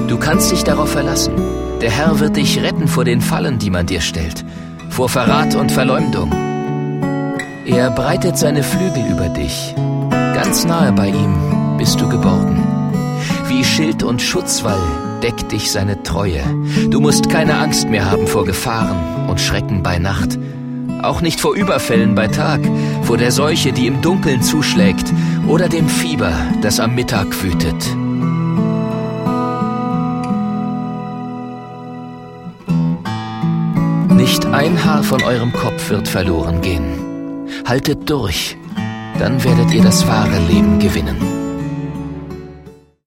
Du kannst dich darauf verlassen. Der Herr wird dich retten vor den Fallen, die man dir stellt, vor Verrat und Verleumdung. Er breitet seine Flügel über dich. Ganz nahe bei ihm bist du geborgen. Wie Schild und Schutzwall deckt dich seine Treue. Du musst keine Angst mehr haben vor Gefahren und Schrecken bei Nacht. Auch nicht vor Überfällen bei Tag, vor der Seuche, die im Dunkeln zuschlägt, oder dem Fieber, das am Mittag wütet. Nicht ein Haar von eurem Kopf wird verloren gehen. Haltet durch, dann werdet ihr das wahre Leben gewinnen.